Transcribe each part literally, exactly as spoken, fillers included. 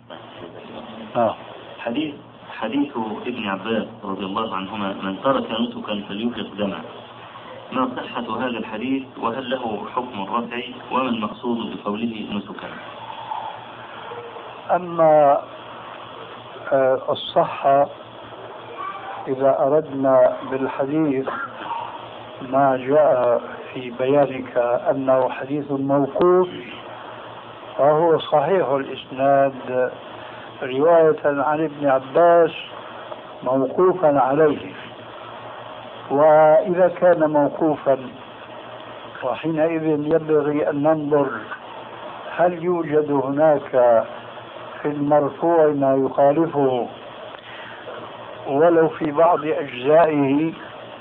آه. حديث حديث ابن عباس رضي الله عنهما: من ترك نسكا فليفرق دمه. ما صحة هذا الحديث وهل له حكم الرفع وما المقصود بقوله نسكا؟ أما الصحة إذا أردنا بالحديث ما جاء في بيانك أنه حديث موقوف فهو صحيح الإسناد رواية عن ابن عباس موقوفا عليه. وإذا كان موقوفا وحينئذ ينبغي أن ننظر هل يوجد هناك في المرفوع ما يخالفه ولو في بعض أجزائه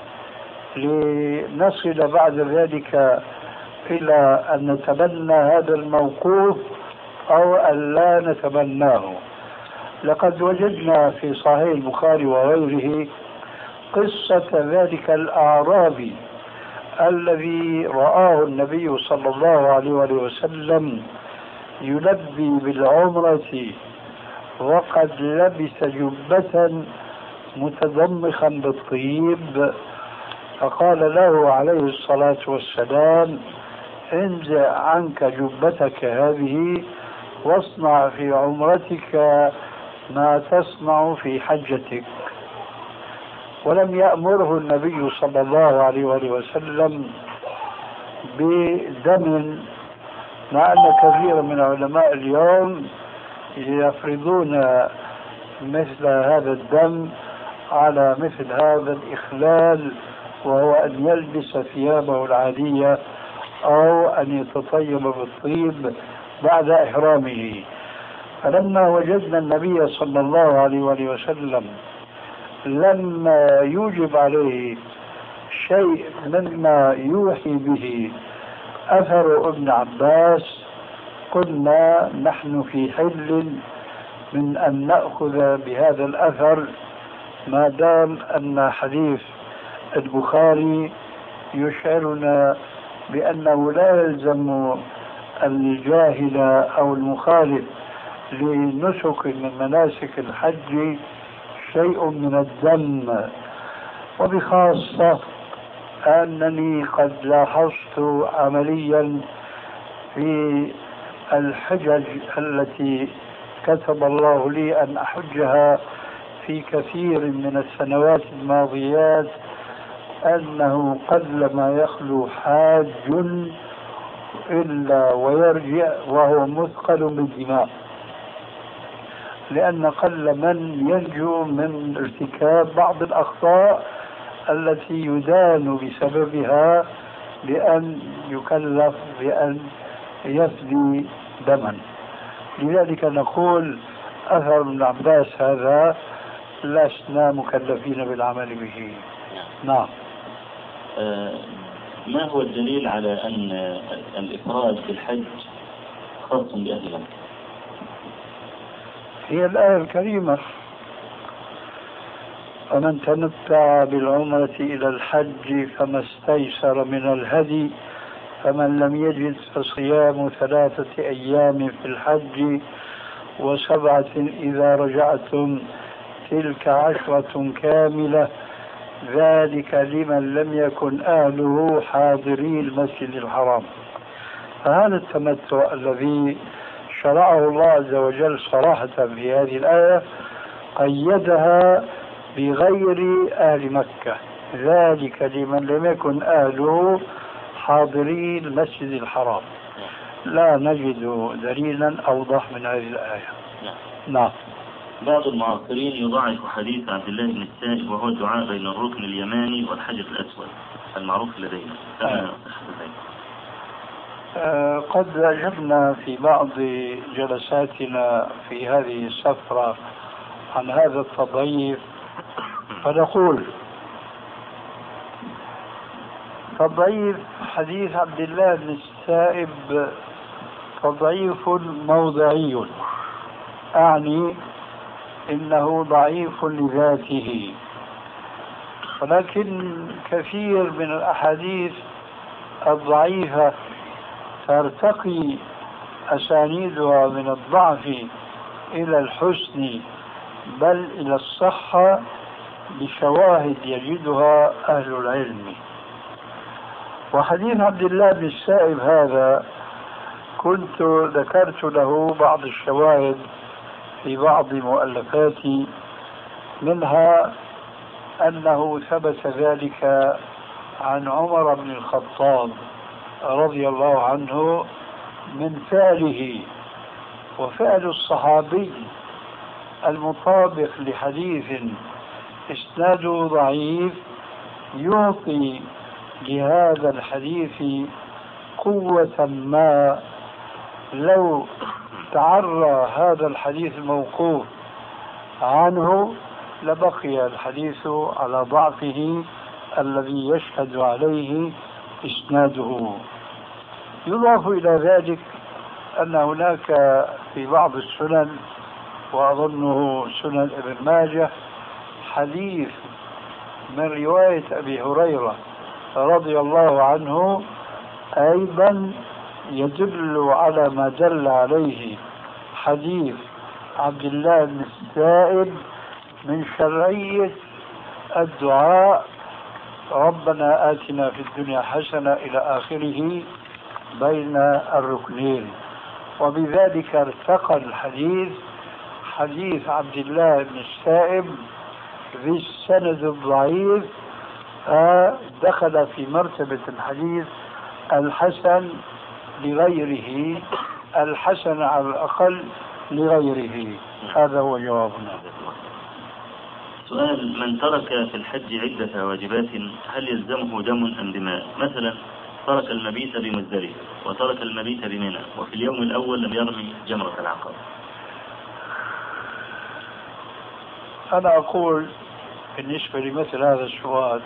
لنصل بعد ذلك إلى أن نتبنى هذا الموقوف أو أن لا نتبناه. لقد وجدنا في صحيح البخاري وغيره قصة ذلك الأعرابي الذي رآه النبي صلى الله عليه وسلم يلبي بالعمرة وقد لبس جبة متضمخا بالطيب، فقال له عليه الصلاة والسلام: انزع عنك جبتك هذه واصنع في عمرتك ما تصنع في حجتك. ولم يأمره النبي صلى الله عليه وسلم بدم، مع أن كثير من علماء اليوم يفرضون مثل هذا الدم على مثل هذا الإخلال، وهو أن يلبس ثيابه العادية أو أن يتطيب بالطيب بعد إحرامه. فلما وجدنا النبي صلى الله عليه وسلم لم يوجب عليه شيء مما يوحي به أثر ابن عباس، قلنا نحن في حل من أن نأخذ بهذا الأثر ما دام أن حديث البخاري يشعرنا بأنه لا يلزم الجاهل أو المخالف لنسك من مناسك الحج شيء من الدم. وبخاصة أنني قد لاحظت عمليا في الحجج التي كتب الله لي أن أحجها في كثير من السنوات الماضيات أنه قل ما يخلو حاج إلا ويرجع وهو مثقل بالدماء، لأن قل من ينجو من ارتكاب بعض الأخطاء التي يدان بسببها بأن يكلف بأن يفدي دما. لذلك نقول أثر ابن عباس هذا لسنا مكلفين بالعمل به. نعم. آه ما هو الدليل على أن الإفراد في الحج خاص بأهل مكة؟ هي الآية الكريمة: ومن تمتع بالعمرة إلى الحج فما استيسر من الهدي فمن لم يجد فصيام ثلاثة أيام في الحج وسبعة إذا رجعتم تلك عشرة كاملة ذلك لمن لم يكن أهله حاضري المسجد الحرام. فهذا التمتع الذي شرعه الله عز وجل صراحة في هذه الآية قيدها بغير أهل مكة، ذلك لمن لم يكن أهله حاضري المسجد الحرام. لا نجد دليلا أوضح من هذه الآية. نعم. بعض المعاصرين يضاعف حديث عبد الله بن السائب وهو الدعاء بين الركن اليماني والحجر الأسود المعروف لدينا. آه. آه قد أجبنا في بعض جلساتنا في هذه السفرة عن هذا التضعيف، فنقول تضعيف حديث عبد الله بن السائب تضعيف موضعي، أعني إنه ضعيف لذاته، ولكن كثير من الأحاديث الضعيفة ترتقي أسانيدها من الضعف إلى الحسن بل إلى الصحة بشواهد يجدها أهل العلم. وحديث عبد الله بن السائب هذا كنت ذكرت له بعض الشواهد في بعض مؤلفاتي، منها أنه ثبت ذلك عن عمر بن الخطاب رضي الله عنه من فعله، وفعل الصحابي المطابق لحديث إسناده ضعيف يعطي لهذا الحديث قوة ما لو تعرى هذا الحديث الموقوف عنه لبقي الحديث على ضعفه الذي يشهد عليه إسناده. يضاف إلى ذلك أن هناك في بعض السنن وأظنه سنن ابن ماجه حديث من رواية أبي هريرة رضي الله عنه أيضا يدل على ما دل عليه حديث عبد الله بن السائب من شرعية الدعاء ربنا آتنا في الدنيا حسنة إلى آخره بين الركنين. وبذلك ارتقى الحديث حديث عبد الله بن السائب في السند الضعيف دخل في مرتبة الحديث الحسن لغيره، الحسن على الأقل لغيره. هذا هو جوابنا. سؤال: من ترك في الحج عدة واجبات هل يلزمه دم أم دماء؟ مثلا ترك المبيت بمزدلفة وترك المبيت بمنى وفي اليوم الأول لم يرمي جمرة العقبة. أنا أقول بالنسبة لمثل هذا السؤال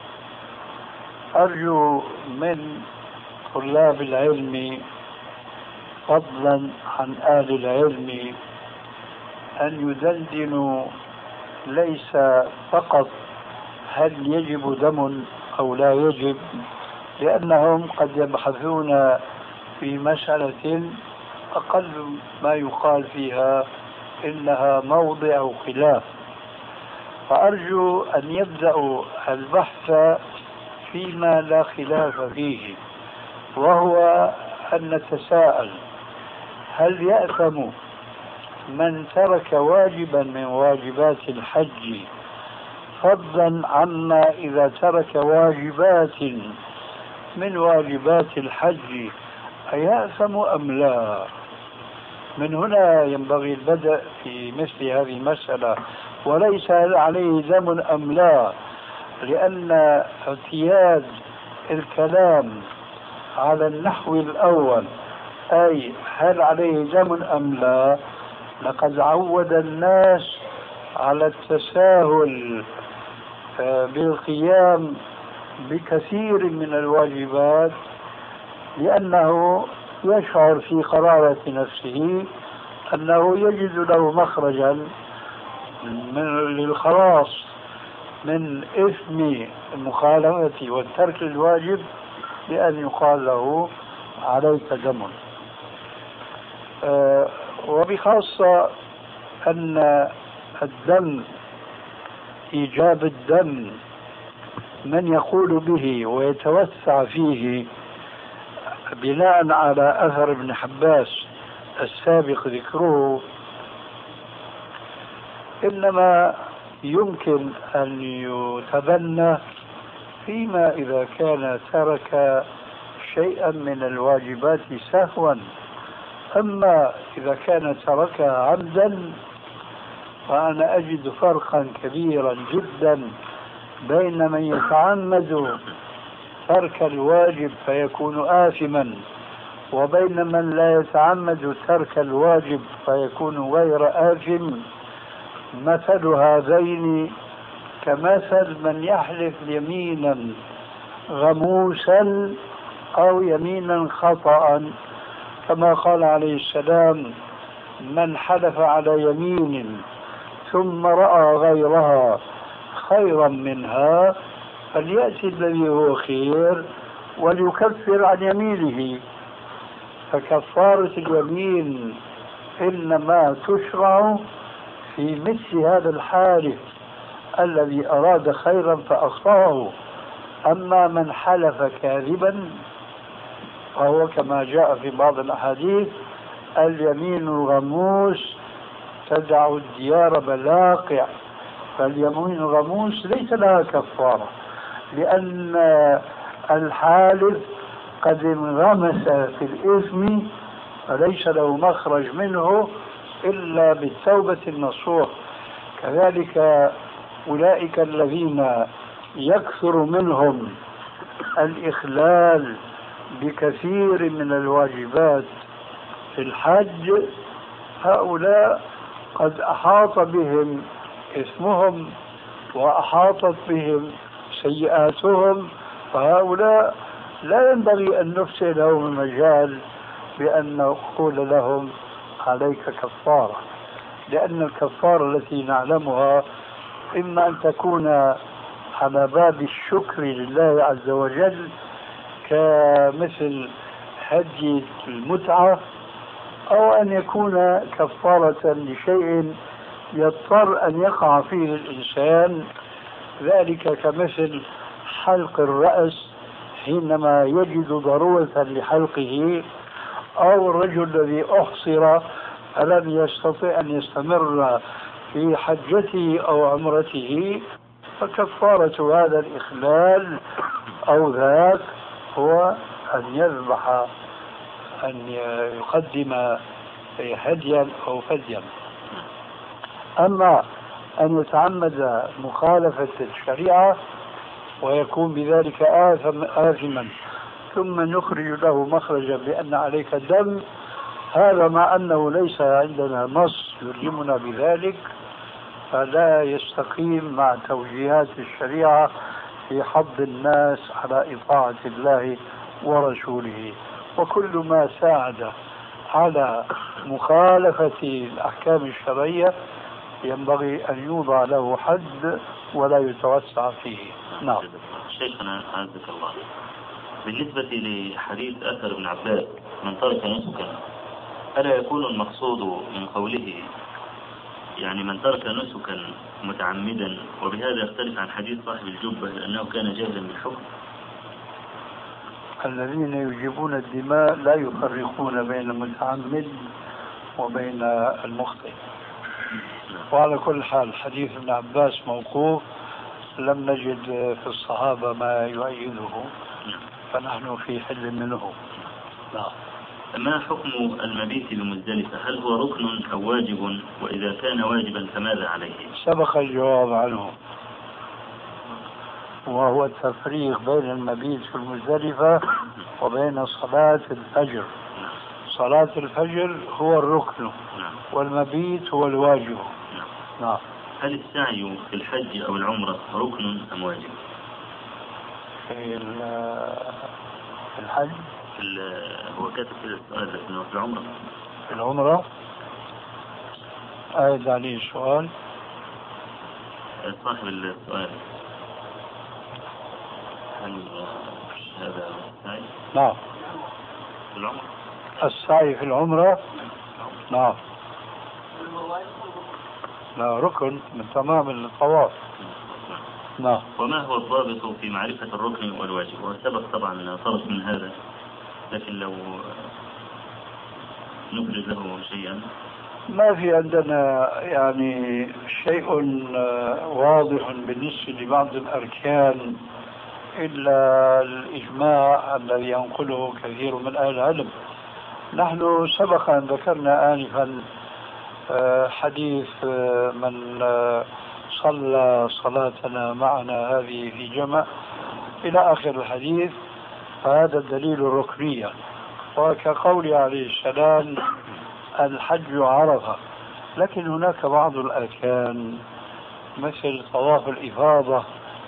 أرجو من طلاب العلم فضلا عن أهل العلم أن يدندنوا ليس فقط هل يجب دم أو لا يجب، لأنهم قد يبحثون في مسألة أقل ما يقال فيها إنها موضع خلاف، فأرجو أن يبدأوا البحث فيما لا خلاف فيه، وهو أن نتساءل: هل يأثم من ترك واجبا من واجبات الحج فضلا عما إذا ترك واجبات من واجبات الحج أيأثم أم لا؟ من هنا ينبغي البدء في مثل هذه المسألة، وليس هل عليه دم أم لا، لأن اعتياد الكلام على النحو الأول أي هل عليه دم أم لا لقد عود الناس على التساهل بالقيام بكثير من الواجبات، لأنه يشعر في قرارة نفسه أنه يجد له مخرجا من للخلاص من إثم المخالفة والترك الواجب بأن يقال له عليك دم. أه وبخاصة أن الدم إيجاب الدم من يقول به ويتوسع فيه بناء على أثر ابن حباس السابق ذكره إنما يمكن أن يتبنى فيما إذا كان ترك شيئا من الواجبات سهوا. أما إذا كان تركها عمدا فأنا أجد فرقا كبيرا جدا بين من يتعمد ترك الواجب فيكون آثما وبين من لا يتعمد ترك الواجب فيكون غير آثم. مثل هذين كمثل من يحلف يمينا غموسا أو يمينا خطأ، كما قال عليه السلام: من حلف على يمين ثم رأى غيرها خيرا منها فليأتي الذي هو خير وليكفر عن يمينه. فكفارة اليمين إنما تشرع في مثل هذا الحالف الذي أراد خيرا فأخطأه. أما من حلف كاذبا فهو كما جاء في بعض الأحاديث اليمين الغموس تدع الديار بلاقع، فاليمين الغموس ليس لها كفارة، لأن الحالف قد انغمس في الإثم فليس له مخرج منه إلا بالتوبة النصوح. كذلك أولئك الذين يكثر منهم الإخلال بكثير من الواجبات في الحج، هؤلاء قد أحاط بهم إثمهم وأحاطت بهم سيئاتهم، فهؤلاء لا ينبغي أن نفسي لهم المجال بأن نقول لهم عليك كفارة، لأن الكفارة التي نعلمها إما أن تكون على باب الشكر لله عز وجل كمثل هدي المتعة، أو أن يكون كفارة لشيء يضطر أن يقع فيه الإنسان، ذلك كمثل حلق الرأس حينما يجد ضرورة لحلقه، أو الرجل الذي أحصر فلم يستطع أن يستمر في حجته أو عمرته، فكفارة هذا الإخلال أو ذاك هو أن يذبح، أن يقدم هديا أو فديا. أما أن يتعمد مخالفة الشريعة ويكون بذلك آثم آثما ثم نخرج له مخرجا بأن عليك الدم، هذا مع أنه ليس عندنا نص يلزمنا بذلك، فلا يستقيم مع توجيهات الشريعة في حض الناس على إطاعة الله ورسوله. وكل ما ساعد على مخالفة الأحكام الشرعية ينبغي أن يوضع له حد ولا يتوسع فيه. نعم. شيخنا عزك الله، بالنسبة لحديث أثر ابن عباس من ترك نسكا، ألا يكون المقصود من قوله يعني من ترك نسكا متعمدا، وبهذا يختلف عن حديث صاحب الجبة لأنه كان جاهلا بالحكم؟ الذين يجيبون الدماء لا يفرقون بين المتعمد وبين المخطئ. وعلى كل حال حديث ابن عباس موقوف، لم نجد في الصحابة ما يؤيده، فنحن في حل منه. نعم. ما حكم المبيت بمزدلفة؟ هل هو ركن أو واجب؟ وإذا كان واجبا فماذا عليه؟ سبق الجواب عنه، وهو التفريق بين المبيت في المزدلفة وبين صلاة الفجر. صلاة الفجر هو الركن والمبيت هو الواجب. نعم. هل السعي في الحج أو العمرة ركن أم واجب؟ في الحج هو كاتب كده السؤال، لكنه في العمرة. في العمرة أعد عليه السؤال. صاحب السؤال هل هذا السعي؟ نعم. في العمرة. السعي في العمرة نعم، لا ركن من تمام الطواف. نعم. وما هو الضابط في معرفة الركن والواجب؟ وسبق طبعا طرف من هذا، لكن لو نبرز له شيئا. ما في عندنا يعني شيء واضح بالنسبة لبعض الأركان إلا الإجماع الذي ينقله كثير من أهل العلم. نحن سبق أن ذكرنا آنفا حديث من صلى صلاتنا معنا هذه في جمع إلى آخر الحديث، فهذا الدليل الركنية. وكقول عليه السلام الحج عرفة، لكن هناك بعض الأركان مثل طواف الإفاضة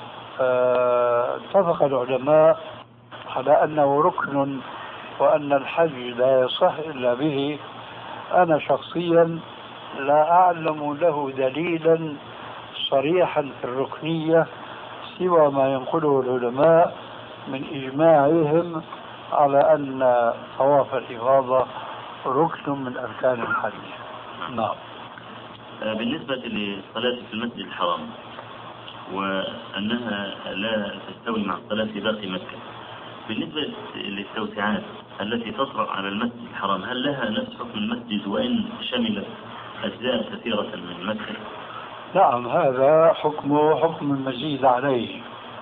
اتفق العلماء على أنه ركن وأن الحج لا يصح إلا به. أنا شخصيا لا أعلم له دليلا صريحا في الركنية سوى ما ينقله العلماء من إجماعهم على أن طواف الإفاضة ركن من أركان الحج. نعم. بالنسبة للصلاة في المسجد الحرام وأنها لا تستوي مع الصلاة في باقي مكة، بالنسبة للتوسعات التي تطرأ على المسجد الحرام هل لها نفس حكم المسجد وإن شملت أجزاء كثيرة من مكة؟ نعم، هذا حكمه حكم المزيد عليه،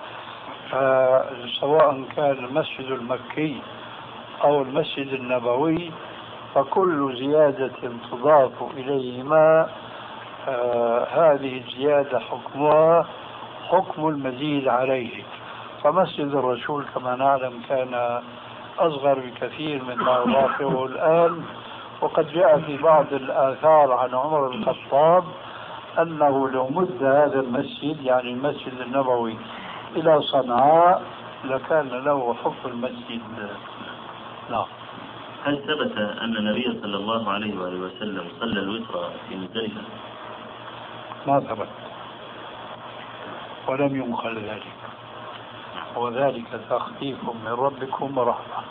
سواء كان المسجد المكي أو المسجد النبوي، فكل زيادة تضاف إليهما آه هذه الزيادة حكمها حكم المزيد عليه. فمسجد الرسول كما نعلم كان أصغر بكثير مما يضافه الآن، وقد جاء في بعض الآثار عن عمر بن الخطاب أنه لو مد هذا المسجد يعني المسجد النبوي إلى صنعاء لكان له حكم المسجد. لا. هل ثبت أن النبي صلى الله عليه وآله وسلم صلى الوتر في مزدلفة؟ ما ثبت ولم ينقل ذلك، وذلك تخفيف من ربكم ورحمة.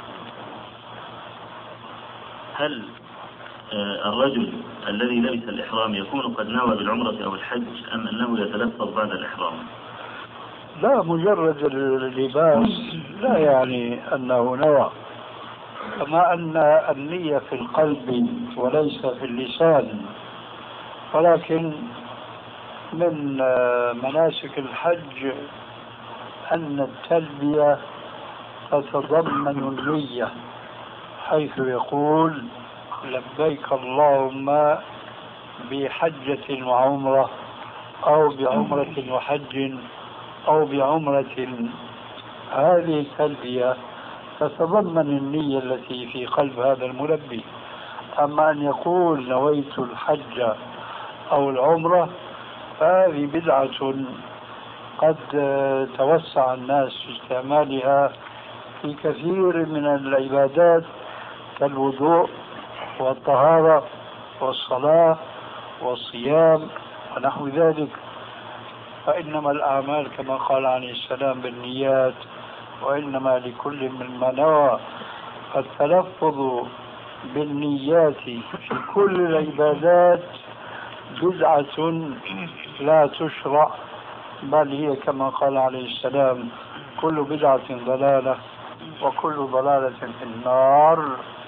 هل الرجل الذي لبس الإحرام يكون قد نوى بالعمرة أو الحج أم أنه يتلفظ بعد الإحرام؟ لا، مجرد اللباس لا يعني أنه نوى، كما أن النية في القلب وليس في اللسان. ولكن من مناسك الحج أن التلبية تتضمن النية، حيث يقول لبيك اللهم بحجة وعمرة أو بعمرة وحج أو بعمرة. هذه التلبية تتضمن النية التي في قلب هذا الملبي. أما أن يقول نويت الحج أو العمرة فهذه بدعة قد توسع الناس في استعمالها في كثير من العبادات كالوضوء والطهارة والصلاة والصيام ونحو ذلك. فإنما الأعمال كما قال عليه السلام بالنيات، وإنما لكل مما نوى. التلفظ بالنيات في كل العبادات بدعة لا تشرع، بل هي كما قال عليه السلام كل بدعة ضلالة وكل ضلالة في النار.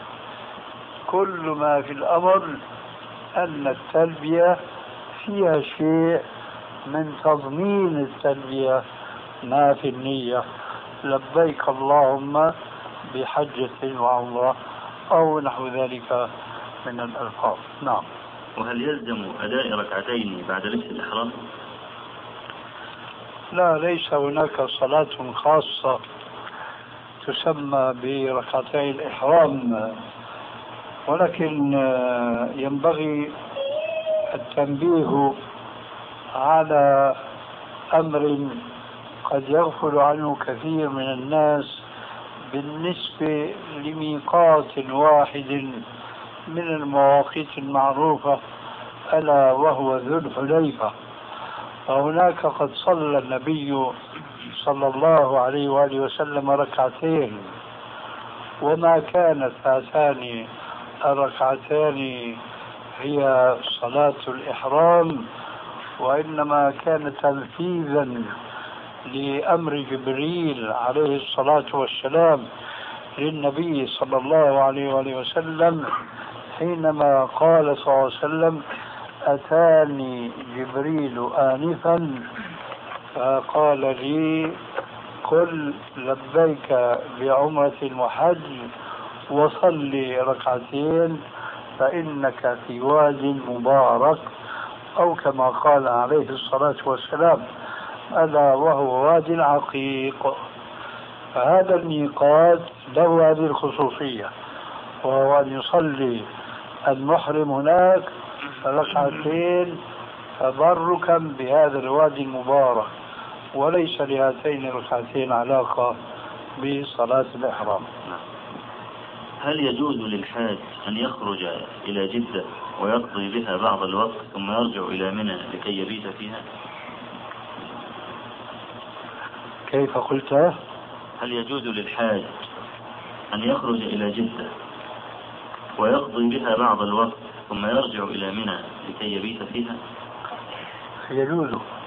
كل ما في الأمر أن التلبية فيها شيء من تضمين التلبية ما في النية، لبيك اللهم بحجة وعمرة أو نحو ذلك من الألفاظ. نعم. وهل يلزم أداء ركعتين بعد لبس الإحرام؟ لا، ليس هناك صلاة خاصة تسمى بركعتي الإحرام، ولكن ينبغي التنبيه على أمر قد يغفل عنه كثير من الناس بالنسبة لميقات واحد من المواقيت المعروفة، ألا وهو ذو الحليفة. فهناك قد صلى النبي صلى الله عليه وآله وسلم ركعتين، وما كانت هاتان الركعتان هي صلاة الإحرام، وإنما كان تنفيذا لأمر جبريل عليه الصلاة والسلام للنبي صلى الله عليه وآله وسلم حينما قال صلى الله عليه وسلم أتاني جبريل آنفا فقال لي قل لبيك بعمرة وحج وصلي ركعتين فإنك في واد مبارك، أو كما قال عليه الصلاة والسلام ألا وهو واد عقيق. فهذا الميقات له هذه الخصوصية، وهو أن يصلي المحرم هناك ركعتين تبركا بهذا الوادي المبارك، وليس لهاتين الركعتين علاقة بصلاة الإحرام. هل يجوز للحاج أن يخرج إلى جدة ويقضي بها بعض الوقت ثم يرجع إلى منى لكي يبيت فيها؟ كيف قلت؟ هل يجوز للحاج أن يخرج إلى جدة ويقضي بها بعض الوقت ثم يرجع إلى منى لكي يبيت فيها؟ يجوز،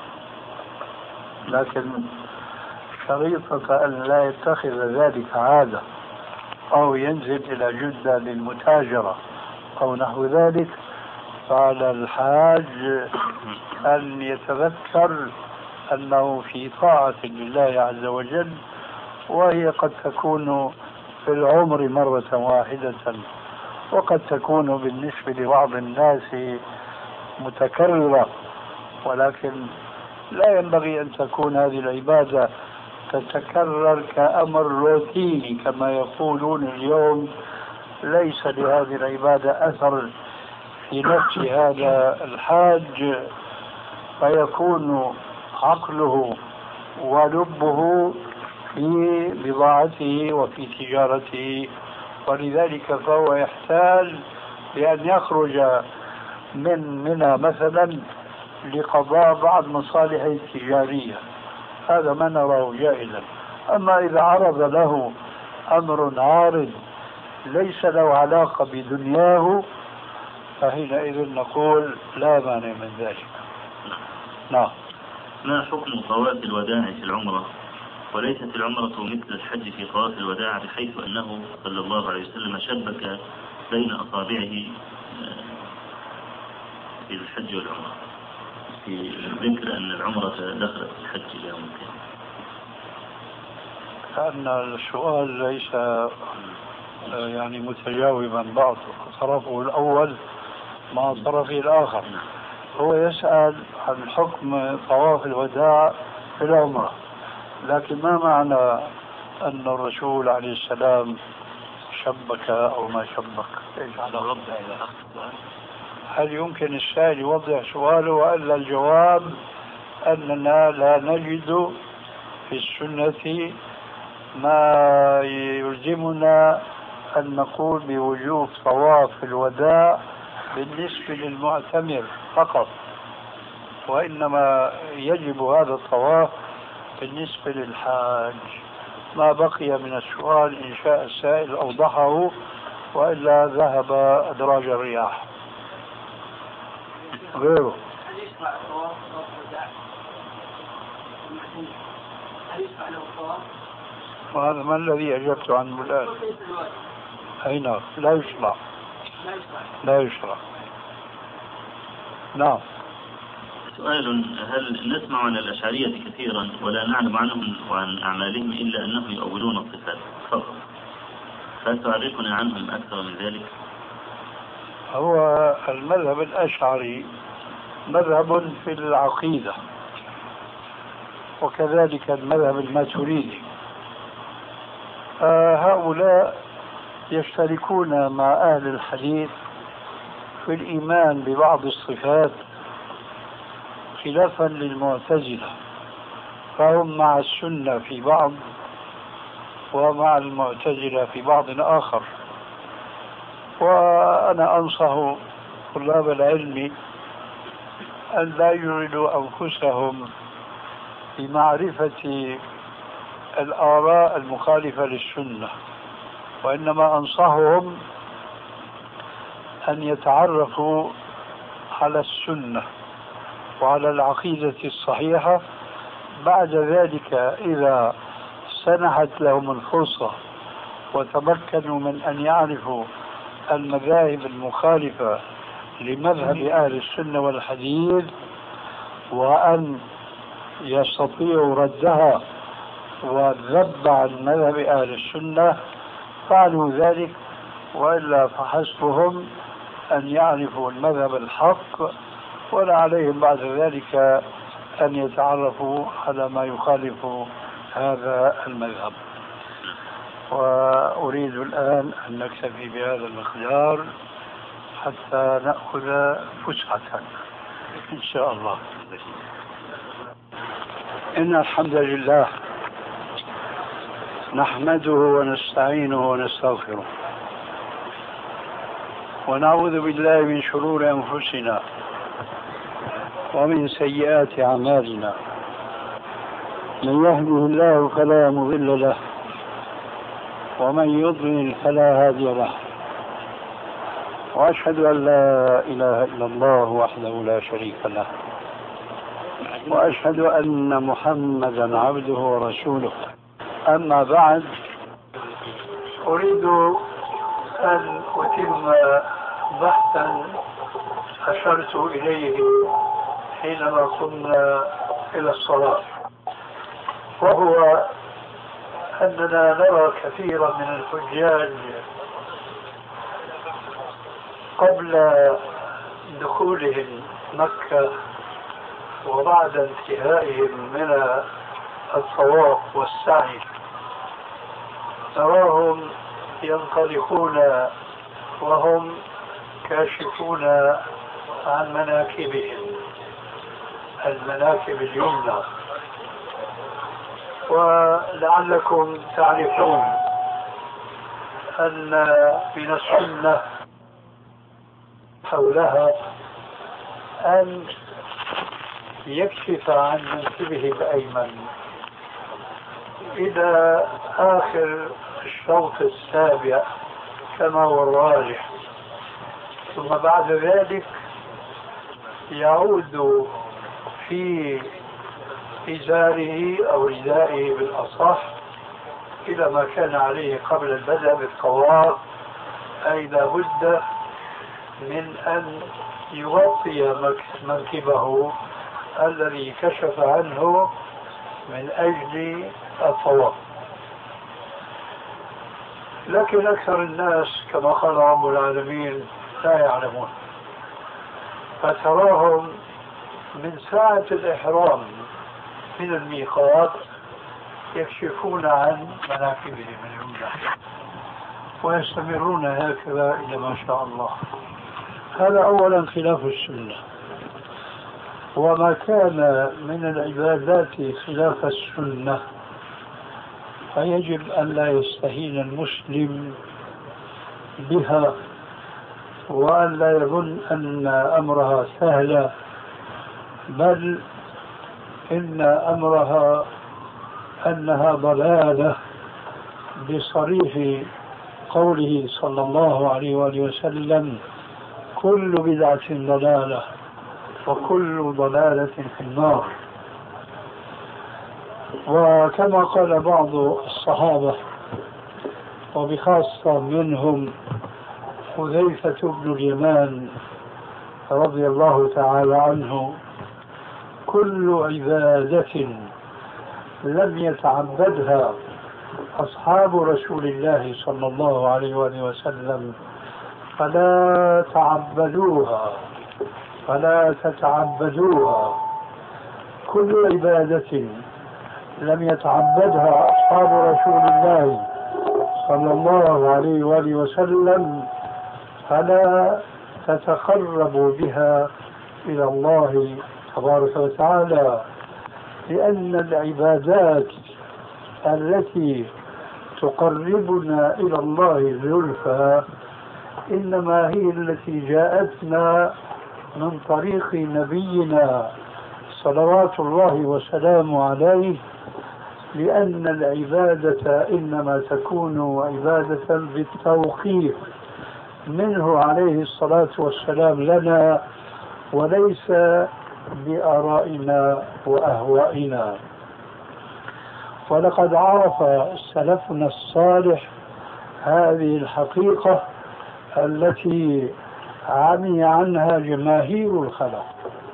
لكن شريطة أن لا يتخذ ذلك عادة أو ينزل إلى جدة للمتاجرة أو نحو ذلك، فعلى الحاج أن يتذكر أنه في طاعة لله عز وجل، وهي قد تكون في العمر مرة واحدة، وقد تكون بالنسبة لبعض الناس متكررة، ولكن لا ينبغي أن تكون هذه العبادة تتكرر كأمر روتيني كما يقولون اليوم. ليس لهذه العبادة أثر في نفس هذا الحاج، فيكون عقله ولبه في بضاعته وفي تجارته، ولذلك فهو يحتاج بأن يخرج من منى مثلا لقضاء بعض مصالحه التجارية، هذا ما نراه جائزا. أما إذا عرض له أمر عارض ليس له علاقة بدنياه فحينئذ نقول لا مانع من ذلك. نعم. ما حكم طواف الوداع في العمرة؟ وليست العمرة مثل الحج في طواف الوداع، بحيث أنه صلى الله عليه وسلم شبك بين أصابعه في الحج والعمرة، في ذكر أن العمرة دخلت في الحج اليوم القيامة. كأن السؤال ليس يعني متجاوبا بعض، طرفه الأول مع طرفه الآخر. هو يسأل عن حكم طواف الوداع في العمرة، لكن ما معنى أن الرسول عليه السلام شبك أو ما شبك؟ إيش على رد إلى أخذ؟ هل يمكن السائل يوضح سؤاله؟ وإلا الجواب أننا لا نجد في السنة ما يلزمنا أن نقول بوجوب طواف الوداع بالنسبة للمعتمر فقط، وإنما يجب هذا الطواف بالنسبة للحاج. ما بقي من السؤال إن شاء السائل أوضحه، وإلا ذهب أدراج الرياح. غيره وهذا ما الذي أجبت عنه الآن؟ أي نعم، لا يشرع، لا يشرع. نعم. سؤال: هل نسمع عن الأشعرية كثيرا ولا نعلم عنهم وعن أعمالهم إلا أنهم يؤولون الصفات فقط، فهل تعرفنا عنهم أكثر من ذلك؟ هو المذهب الأشعري مذهب في العقيدة، وكذلك المذهب الماتريدي. آه هؤلاء يشتركون مع أهل الحديث في الإيمان ببعض الصفات خلافا للمعتزلة، فهم مع السنة في بعض ومع المعتزلة في بعض آخر. وأنا أنصح طلاب العلم أن لا يجعلوا أنفسهم بمعرفة الآراء المخالفة للسنة، وإنما أنصحهم أن يتعرفوا على السنة وعلى العقيدة الصحيحة. بعد ذلك إذا سنحت لهم الفرصة وتمكنوا من أن يعرفوا المذاهب المخالفة لمذهب أهل السنة والحديث وأن يستطيعوا ردها والذب عن مذهب أهل السنة فعلوا ذلك، وإلا فحسبهم أن يعرفوا المذهب الحق، ولا عليهم بعد ذلك أن يتعرفوا على ما يخالف هذا المذهب. وأريد الآن أن نكتفي بهذا المقدار حتى نأخذ فسحة إن شاء الله. إن الحمد لله نحمده ونستعينه ونستغفره، ونعوذ بالله من شرور أنفسنا ومن سيئات أعمالنا. من يهده الله فلا مضل له، ومن يضلل فلا هادي له، وأشهد أن لا إله إلا الله وحده لا شريك له، وأشهد أن محمدا عبده ورسوله. أما بعد، أريد أن أتم بحثا أشرت إليه حينما قمنا إلى الصلاة، وهو أننا نرى كثيرا من الحجاج قبل دخولهم مكة وبعد انتهائهم من الطواف والسعي نراهم ينطلقون وهم كاشفون عن مناكبهم، المناكب اليمنى. ولعلكم تعرفون أن من السنة حولها أن يكشف عن منكبه الأيمن إلى آخر الشوط السابع كما هو الراجح، ثم بعد ذلك يعود في إزاره أو ردائه بالأصح إلى ما كان عليه قبل البدء بالطواف، أي لا بد من أن يغطي منكبه الذي كشف عنه من أجل الطواف. لكن أكثر الناس كما قال رب العالمين لا يعلمون، فتراهم من ساعة الإحرام من الميقات يكشفون عن مناكبهم اليمنى ويستمرون هكذا إلى ما شاء الله. هذا أولا خلاف السنة، وما كان من العبادات خلاف السنة فيجب أن لا يستهين المسلم بها، وأن لا يظن أن أمرها سهلة، بل إن أمرها أنها ضلالة بصريح قوله صلى الله عليه وآله وسلم: كل بدعة ضلالة وكل ضلالة في النار. وكما قال بعض الصحابة وبخاصة منهم حذيفة بن اليمان رضي الله تعالى عنه: كل عبادة لم يتعبدها أصحاب رسول الله صلى الله عليه وآله وسلم فلا تعبدوها فلا تتعبدوها. كل عبادة لم يتعبدها أصحاب رسول الله صلى الله عليه وآله وسلم فلا تتقربوا بها إلى الله تبارك وتعالى، لأن العبادات التي تقربنا إلى الله زلفى إنما هي التي جاءتنا من طريق نبينا صلوات الله وسلامه عليه، لأن العبادة إنما تكون عبادة بالتوقيف منه عليه الصلاة والسلام لنا، وليس بآرائنا وأهوائنا. ولقد عرف سلفنا الصالح هذه الحقيقة التي عمي عنها جماهير الخلق،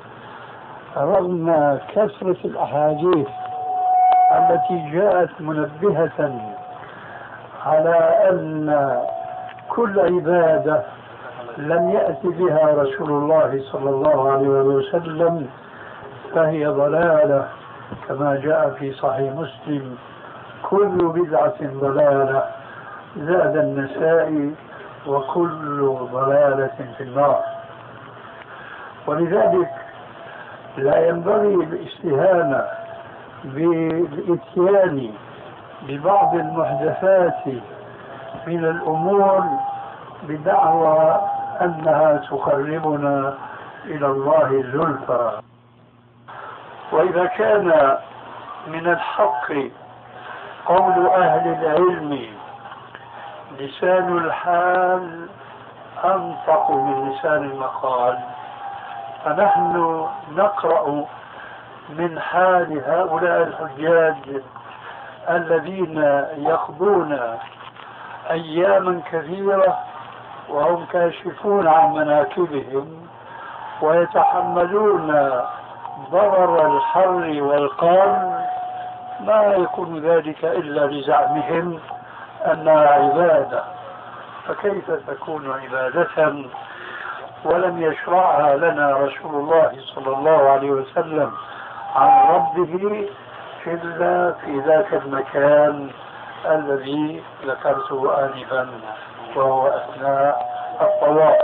رغم كثرة الأحاديث التي جاءت منبهة على أن كل عبادة لم يأتي بها رسول الله صلى الله عليه وسلم فهي ضلالة، كما جاء في صحيح مسلم: كل بدعة ضلالة، زاد النسائي: وكل ضلالة في النار. ولذلك لا ينبغي الاستهانة بالإتيان ببعض المحدثات من الأمور بدعوى أنها تقربنا إلى الله زلفى. وإذا كان من الحق قول أهل العلم لسان الحال أنطق من لسان المقال. فنحن نقرأ من حال هؤلاء الحجاج الذين يقضون أياما كثيرة وهم كاشفون عن مناكبهم ويتحملون ضرر الحر والقار، ما يكون ذلك إلا لزعمهم أنها عبادة. فكيف تكون عبادة ولم يشرعها لنا رسول الله صلى الله عليه وسلم عن ربه إلا في ذاك المكان الذي ذكرته آنفا وهو أثناء الطواف؟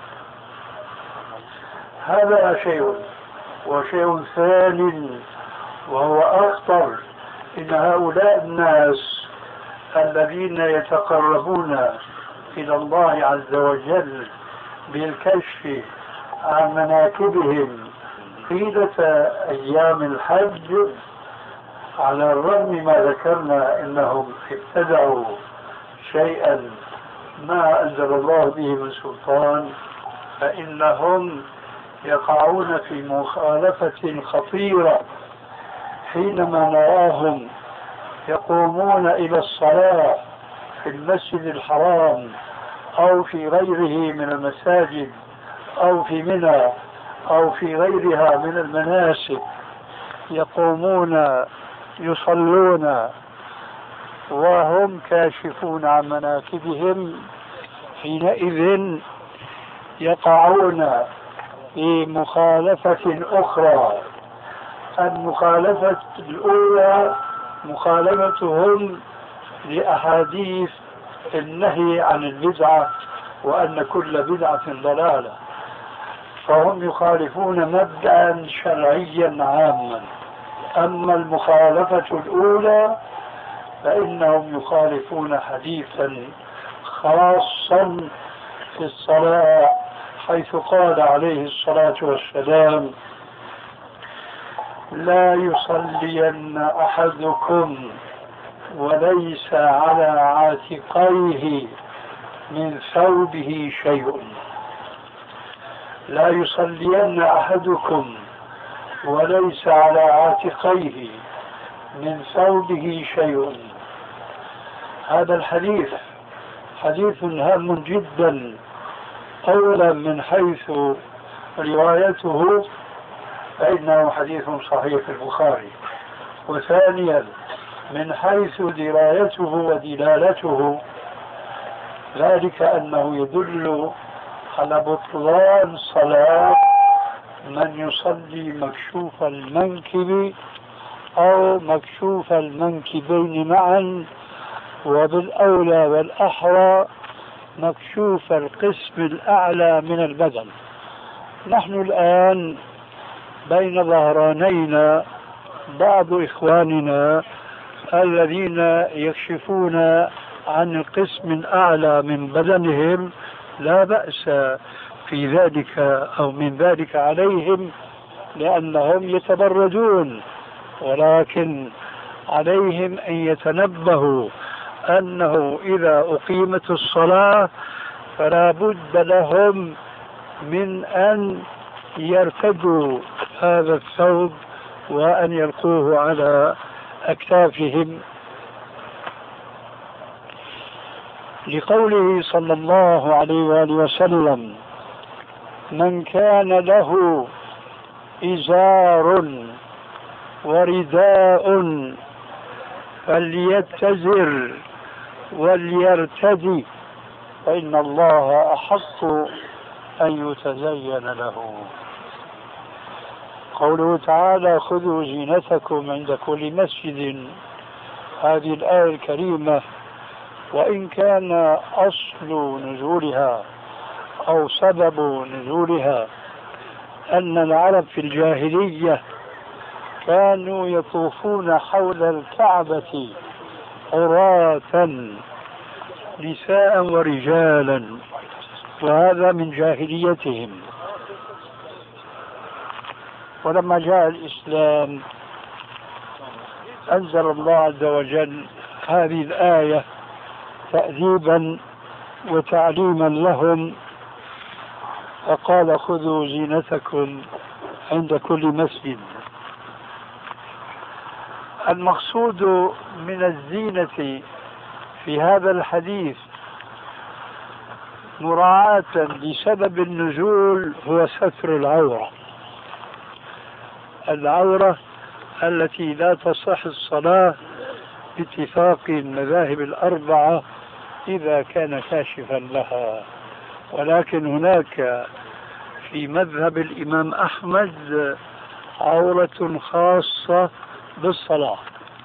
هذا شيء. وشيء ثاني وهو أخطر، إن هؤلاء الناس الذين يتقربون إلى الله عز وجل بالكشف عن مناكبهم طيلة أيام الحج، على الرغم ما ذكرنا إنهم ابتدعوا شيئا ما أنزل الله به من سلطان، فإنهم يقعون في مخالفة خطيرة حينما نراهم يقومون إلى الصلاة في المسجد الحرام أو في غيره من المساجد أو في منى أو في غيرها من المناسك، يقومون يصلون وهم كاشفون عن مناكبهم، حينئذ يقعون في مخالفة أخرى. المخالفة الأولى مخالفتهم لأحاديث النهي عن البدعة وأن كل بدعة ضلالة، فهم يخالفون مبدأ شرعيا عاما. أما المخالفة الأولى فإنهم يخالفون حديثا خاصا في الصلاة، حيث قال عليه الصلاة والسلام: لا يصلين أحدكم وليس على عاتقيه من ثوبه شيء. لا يصلين أحدكم وليس على عاتقيه من ثوبه شيء. هذا الحديث حديث هام جدا، أولا من حيث روايته فإنه حديث صحيح في البخاري، وثانيا من حيث درايته ودلالته، ذلك أنه يدل على بطلان صلاة من يصلي مكشوف المنكب أو مكشوف المنكبين معا، وبالأولى والأحرى مكشوف القسم الأعلى من البدن. نحن الآن بين ظهرانينا بعض إخواننا الذين يكشفون عن القسم الأعلى من بدنهم، لا بأس في ذلك أو من ذلك عليهم لأنهم يتبردون، ولكن عليهم أن يتنبهوا أنه إذا أقيمت الصلاة فلا بد لهم من أن يرتدوا هذا الثوب وأن يلقوه على أكتافهم، لقوله صلى الله عليه وآله وسلم: من كان له إزار ورداء فليتزر وليرتدي فإن الله أحق أن يتزين له. قوله تعالى: خذوا زينتكم عند كل مسجد، هذه الآية الكريمة وإن كان أصل نزولها أو سبب نزولها أن العرب في الجاهلية كانوا يطوفون حول الكعبة عراة نساء ورجالا، وهذا من جاهليتهم. ولما جاء الإسلام أنزل الله عز وجل هذه الآية تأديبا وتعليما لهم فقال خذوا زينتكم عند كل مسجد. المقصود من الزينة في هذا الحديث مراعاة لسبب النزول هو ستر العورة، العورة التي لا تصح الصلاة باتفاق المذاهب الأربعة إذا كان كاشفا لها. ولكن هناك في مذهب الإمام أحمد عورة خاصة بالصلاة،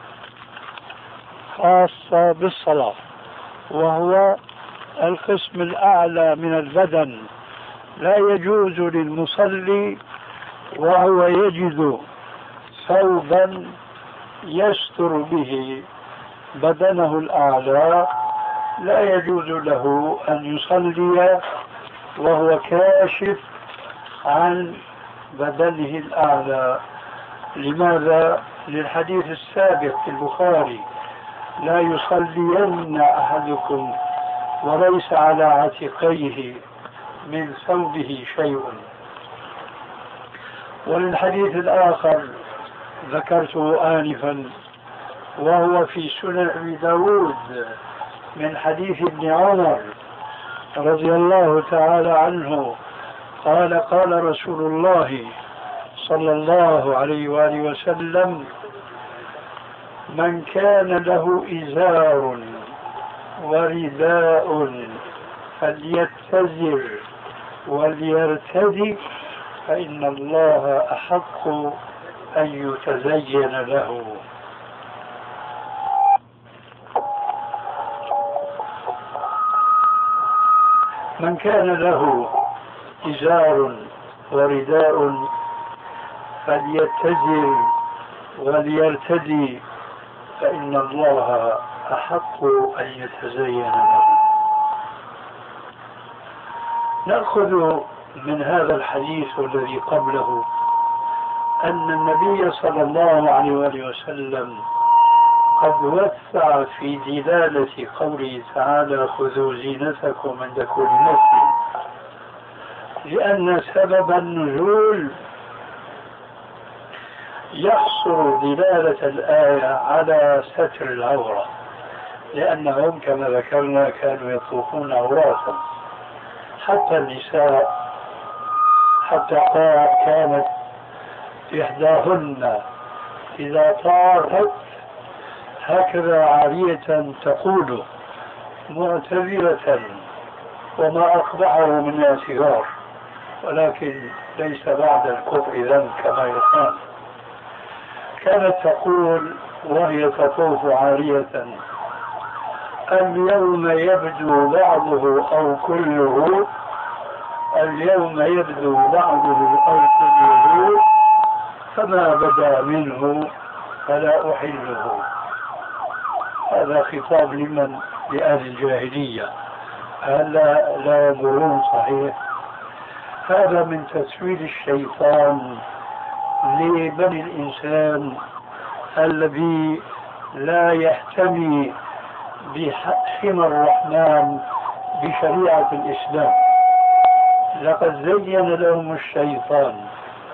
خاصة بالصلاة، وهو القسم الأعلى من البدن. لا يجوز للمصلي وهو يجد ثوبا يستر به بدنه الأعلى، لا يجوز له أن يصلي وهو كاشف عن بدنه الأعلى. لماذا؟ للحديث السابق في البخاري: لا يصلين أحدكم وليس على عاتقيه من ثوبه شيء. وللحديث الآخر ذكرته آنفا وهو في سنن أبي داود من حديث ابن عمر رضي الله تعالى عنه قال: قال رسول الله صلى الله عليه وآله وسلم: من كان له إزار ورداء فليتزر وليرتدي فإن الله أحق أن يتزين له. من كان له إزار ورداء فليتزر وليرتدي فإن الله أحق أن يتزين له. نأخذ من هذا الحديث الذي قبله أن النبي صلى الله عليه وآله وسلم قد وسع في دلالة قوله تعالى: خذوا زينتكم عند كل مسجد، لأن سبب النزول يحصر دلالة الآية على ستر العورة، لأنهم كما ذكرنا كانوا يطوفون عراة، حتى النساء، حتى كانت إحداهن إذا طافت هكذا عارية تقول معتذرة وما أقبعه من اعتذار، ولكن ليس بعد الكفر ذنب كما يقال. كانت تقول وهي تطوف عارية: اليوم يبدو بعضه أو كله، اليوم يبدو بعضه أو كله، فما بدا منه فلا أحله. هذا خطاب لمن؟ لأهل الجاهلية. هلا لا يضرون صحيح. هذا من تسويل الشيطان لبني الإنسان الذي لا يحتمي بحمى الرحمن بشريعة الإسلام. لقد زين لهم الشيطان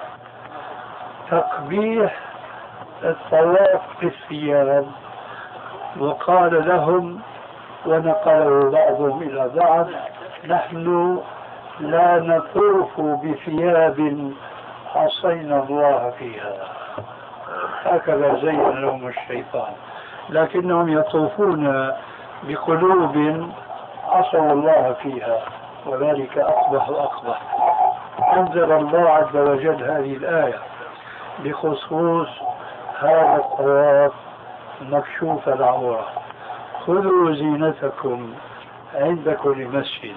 تقبيح الطواف بالثياب، وقال لهم ونقله بعضهم إلى بعض: نحن لا نطوف بثياب عصينا الله فيها. هكذا زين لهم الشيطان، لكنهم يطوفون بقلوب عصوا الله فيها، وذلك أقبح وأقبح. أنزل الله عز وجل هذه الآية بخصوص هذا الطواف مكشوف العورة: خذوا زينتكم عند كل مسجد.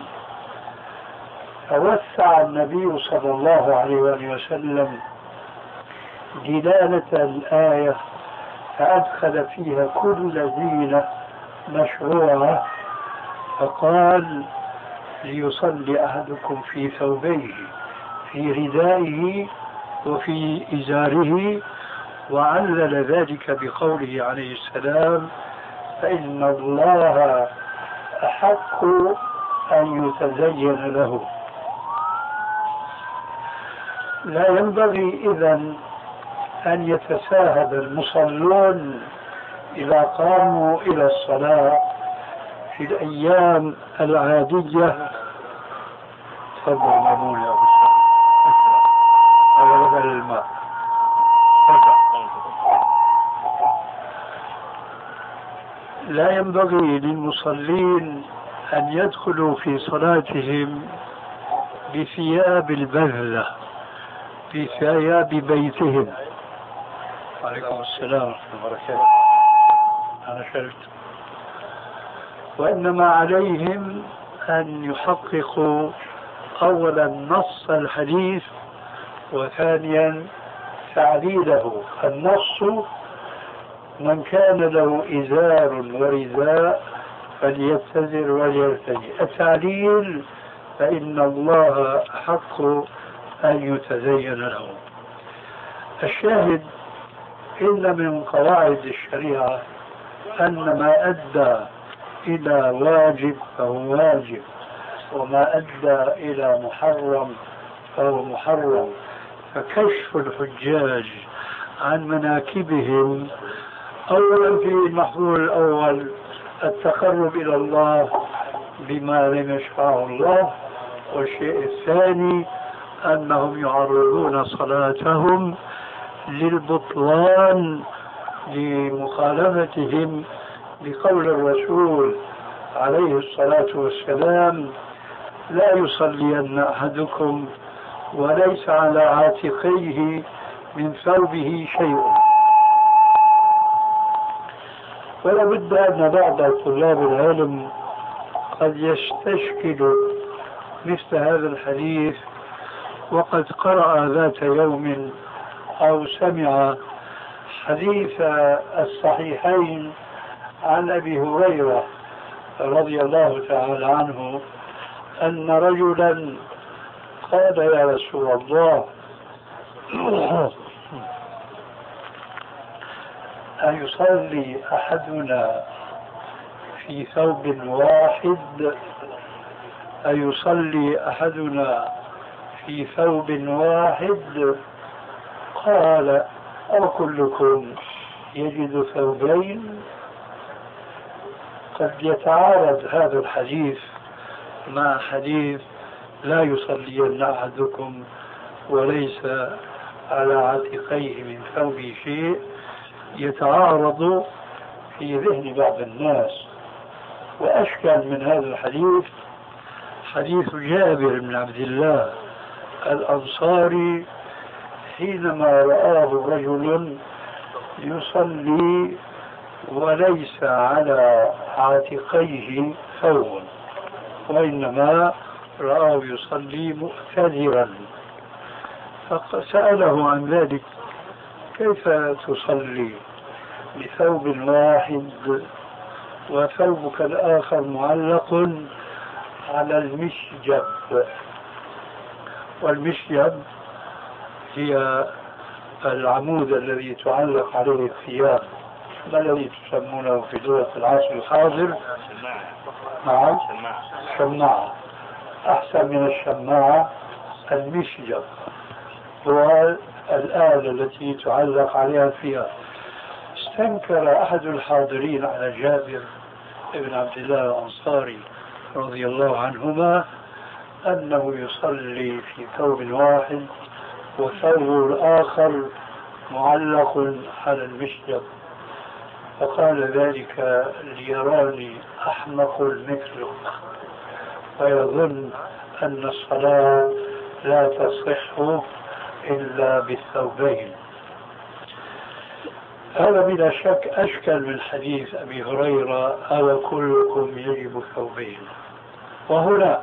فوسع النبي صلى الله عليه وآله وسلم دلالة الآية فأدخل فيها كل زينة مشروعة، فقال: ليصلي أحدكم في ثوبيه، في ردائه وفي إزاره، وعلل ذلك بقوله عليه السلام: فإن الله أحق أن يتزين له. لا ينبغي إذن أن يتساهل المصلون إذا قاموا إلى الصلاة في الأيام العادية. تفضل مامون يا أبو هذا بدل الماء. لا ينبغي للمصلين أن يدخلوا في صلاتهم بثياب البذلة، في ثياب بيتهم. وعليكم السلام ورحمة الله وبركاته. أنا شربت. وإنما عليهم أن يحققوا أولا نص الحديث، وثانيا تعليله. النص: من كان له إزار ورداء فليتزر وليرتدي. التعليل: فإن الله حق أن يتزين له. الشاهد: إن من قواعد الشريعة أن ما أدى إلى واجب فهو واجب، وما أدى إلى محرم فهو محرم. فكشف الحجاج عن مناكبهم أولا في المحظور الأول التقرب إلى الله بما لم يشرعه الله، والشيء الثاني أنهم يعرضون صلاتهم للبطلان لمخالفتهم بقول الرسول عليه الصلاة والسلام: لا يصلين أحدكم وليس على عاتقيه من ثوبه شيء. ولا بد أن بعض طلاب العلم قد يستشكل مثل هذا الحديث وقد قرأ ذات يوم أو سمع حديث الصحيحين عن أبي هريرة رضي الله تعالى عنه أن رجلا قال: يا رسول الله، أيصلي أحدنا في ثوب واحد أيصلي أحدنا في ثوب واحد؟ قال: أو كلكم يجد ثوبين؟ قد يتعارض هذا الحديث مع حديث: لا يصلين أحدكم وليس على عاتقيه من ثوبه شيء. يتعارض في ذهن بعض الناس. وأشكل من هذا الحديث حديث جابر بن عبد الله الأنصاري حينما رآه رجل يصلي وليس على عاتقيه ثوب، وإنما رآه يصلي مؤتذرا، فسأله عن ذلك: كيف تصلي بثوب واحد وثوبك الآخر معلق على المشجب؟ والمشجب هي العمود الذي تعلق عليه الثياب. ما الذي تسمونه في لغة العصر الحاضر؟ نعم، شماعة. أحسن من الشماعة المشجب، هو الآلة التي تعلق عليها الثياب. استنكر أحد الحاضرين على جابر بن عبد الله الأنصاري رضي الله عنهما أنه يصلي في ثوب واحد وثوب الآخر معلق على المشجب، فقال: ذلك ليراني أحمق مثلك ويظن أن الصلاة لا تصح إلا بالثوبين. هذا بلا شك أشكل من حديث أبي هريرة: أو كلكم يجب ثوبين. وهنا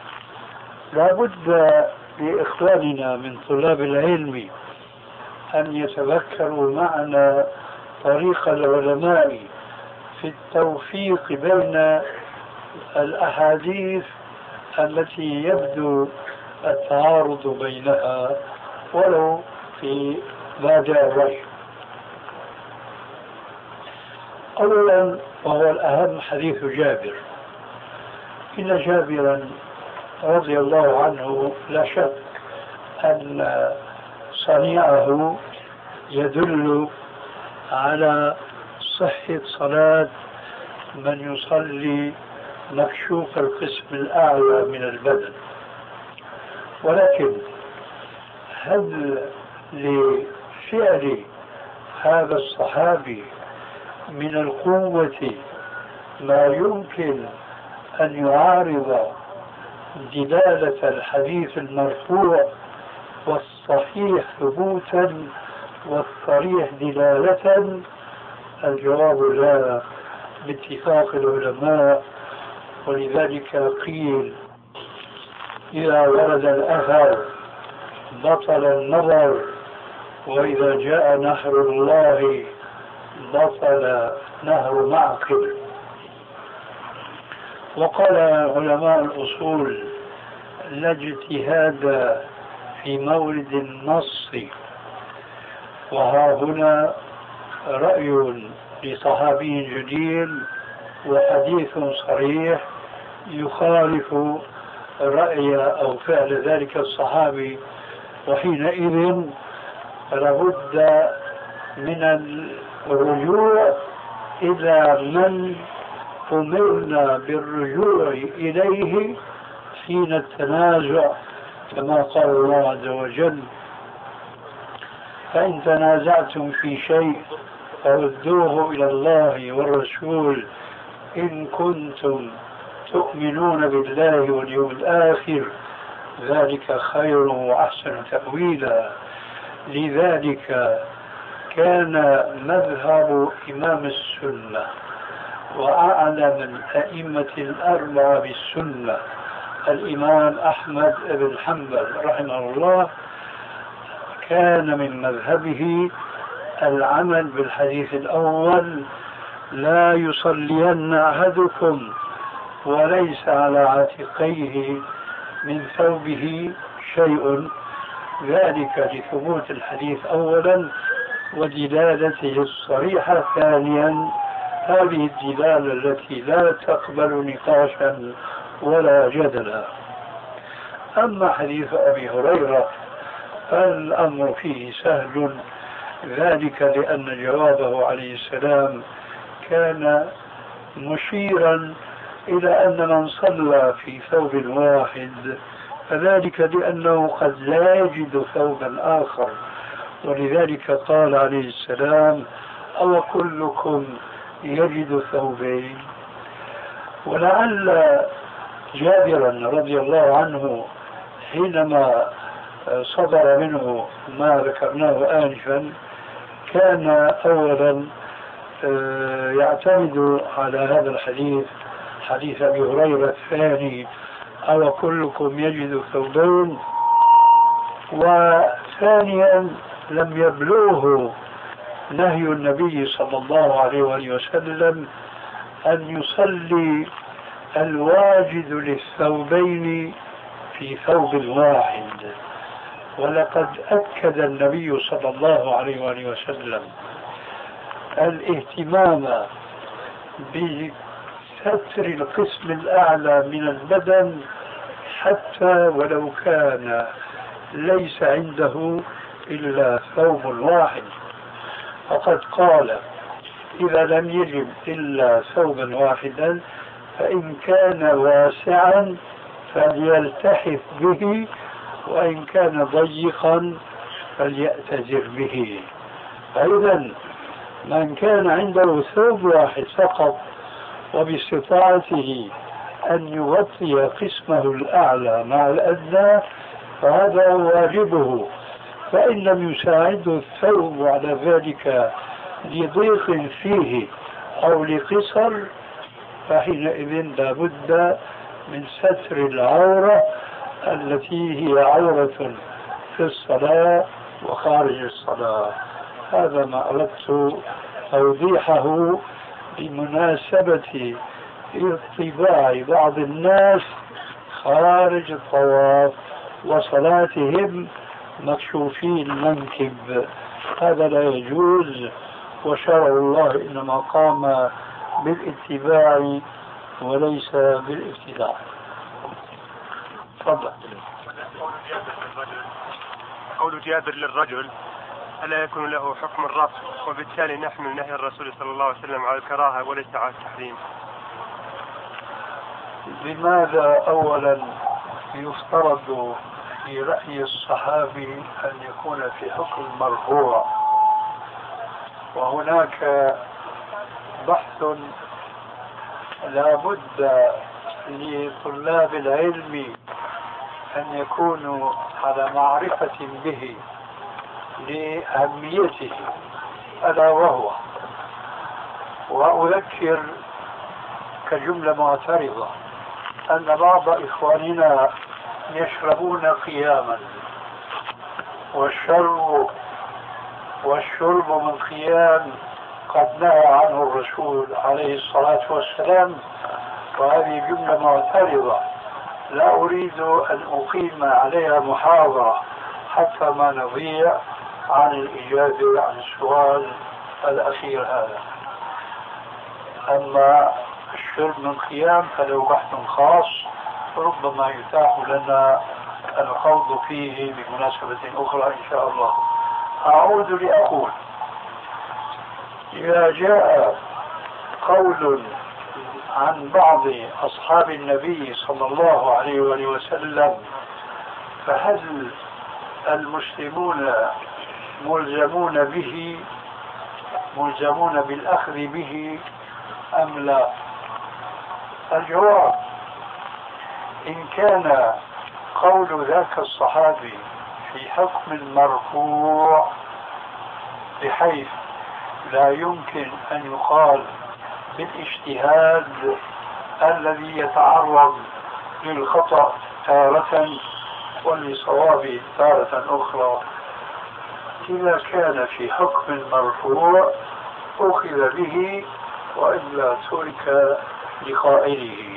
لابد لإخواننا من طلاب العلم أن يتذكروا معنا طريق العلماء في التوفيق بين الأحاديث التي يبدو التعارض بينها ولو في بادئ الرجل. أولا، وهو الأهم، حديث جابر. إن جابرا رضي الله عنه لا شك أن صنيعه يدل على صحة صلاة من يصلي مكشوف القسم الأعلى من البدن. ولكن هل لفعل هذا الصحابي من القوة ما يمكن أن يعارض دلالة الحديث المرفوع والصحيح ثبوتا والصريح دلالة؟ الجواب لا باتفاق العلماء. ولذلك قيل إذا ورد الأثر بطل النظر، وإذا جاء نهر الله بطل نهر معقل. وقال علماء الأصول لا اجتهاد في مورد النص، وها هنا رأي لصحابي جليل وحديث صريح يخالف رأي أو فعل ذلك الصحابي، وحينئذ لابد من الرجوع إلى من أمرنا بالرجوع إليه حين التنازع، كما قال الله عز وجل: فإن تنازعتم في شيء فردوه إلى الله والرسول إن كنتم تؤمنون بالله واليوم الآخر، ذلك خير وأحسن تأويلا. لذلك كان مذهب إمام السنة وأعلم الأئمة الأربعة بالسنة الإمام أحمد بن حنبل رحمه الله، كان من مذهبه العمل بالحديث الأول: لا يصلين أحدكم وليس على عاتقيه من ثوبه شيء، ذلك لثبوت الحديث أولا ودلالته الصريحة ثانيا، هذه الدلالة التي لا تقبل نقاشا ولا جدلا. أما حديث أبي هريرة فالأمر فيه سهل، ذلك لأن جوابه عليه السلام كان مشيرا إلى أن من صلى في ثوب واحد فذلك لأنه قد لا يجد ثوبا آخر، ولذلك قال عليه السلام: أو كلكم يجد ثوبين. ولعل جابرا رضي الله عنه حينما صدر منه ما ذكرناه آنفا كان أولا يعتمد على هذا الحديث، حديث أبي هريرة الثاني: أو كلكم يجد ثوبين، وثانيا لم يبلغه نهي النبي صلى الله عليه وآله وسلم أن يصلي الواجد للثوبين في ثوب واحد. ولقد أكد النبي صلى الله عليه وآله وسلم الاهتمام بستر القسم الأعلى من البدن حتى ولو كان ليس عنده إلا ثوب واحد، فقد قال: إذا لم يجب إلا ثوبا واحدا فإن كان واسعا فليلتحف به، وإن كان ضيقا فليأتزر به. فإذا من كان عنده ثوب واحد فقط وباستطاعته أن يغطي قسمه الأعلى مع الأدنى فهذا واجبه، فإن لم يساعده الثوب على ذلك لضيق فيه أو لقصر فحينئذ لا بد من ستر العورة التي هي عورة في الصلاة وخارج الصلاة. هذا ما أردت توضيحه بمناسبة اطباع بعض الناس خارج الطواف وصلاتهم مكشوفين المنكب، هذا لا يجوز، وشرع الله إنما قام بالاتباع وليس بالابتداع. تفضل. قول جابر للرجل ألا يكون له حكم الرفع، وبالتالي نحمل نهي الرسول صلى الله عليه وسلم على الكراهة وليس على التحريم؟ لماذا أولا يفترض في رأي الصحابي أن يكون في حكم مرفوع، وهناك بحث لا بد لطلاب العلم أن يكونوا على معرفة به لأهميته، ألا وهو، وأذكر كجملة معترضة أن بعض إخواننا يشربون قياما، والشرب والشرب من قيام قد نهى عنه الرسول عليه الصلاة والسلام، وهذه جملة معترضة لا أريد أن أقيم عليها محاضرة حتى ما نضيع عن الإجابة عن السؤال الأخير هذا. أما الشرب من قيام فله بحث خاص ربما يتاح لنا الخوض فيه بمناسبة أخرى إن شاء الله. أعود لأقول إذا جاء قول عن بعض أصحاب النبي صلى الله عليه وآله وسلم فهل المسلمون ملزمون به ملزمون بالأخذ به أم لا؟ الجواب: إن كان قول ذاك الصحابي في حكم مرفوع بحيث لا يمكن أن يقال بالاجتهاد الذي يتعرض للخطأ تارة وللصواب تارة أخرى، إذا كان في حكم مرفوع أخذ به وإلا ترك لقائله.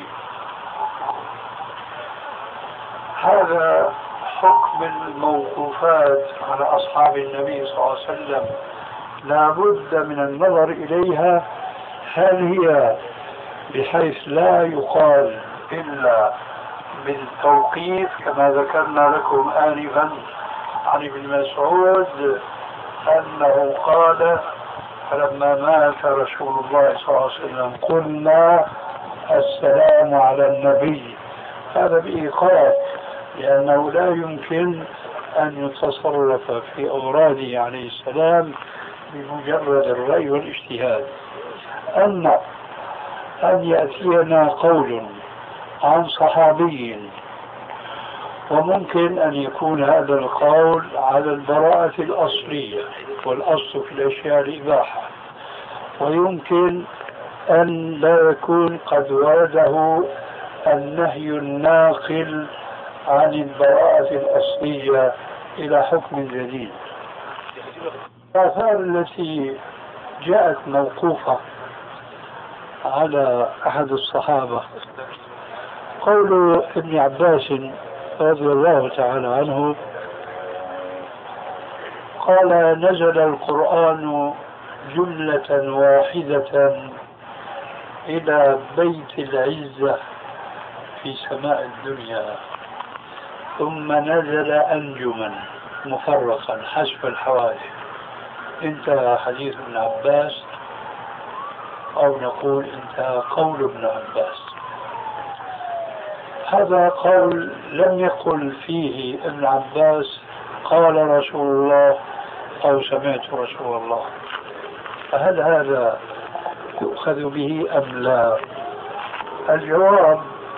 هذا حكم الموقوفات على أصحاب النبي صلى الله عليه وسلم لا بد من النظر إليها، هل هي بحيث لا يقال إلا بالتوقيف كما ذكرنا لكم آنفا عن ابن مسعود أنه قال فلما مات رسول الله صلى الله عليه وسلم قلنا السلام على النبي، هذا بإيقاف لأنه لا يمكن أن يتصرف في أوراده عليه السلام بمجرد الرأي والاجتهاد. أما أن يأتينا قول عن صحابي وممكن أن يكون هذا القول على البراءة الأصلية والأصل في الأشياء الإباحة، ويمكن أن لا يكون قد ورده النهي الناقل عن البراءة الأصلية إلى حكم جديد. الآثار التي جاءت موقوفة على أحد الصحابة قول ابن عباس رضي الله تعالى عنه قال نزل القرآن جملة واحدة إلى بيت العزة في سماء الدنيا ثم نزل أنجما مفرقا حسب الحوادث. انتهى حديث ابن عباس، أو نقول انتهى قول ابن عباس. هذا قول لم يقل فيه ابن عباس قال رسول الله أو سمعت رسول الله، فهل هذا يؤخذ به أم لا؟ الجواب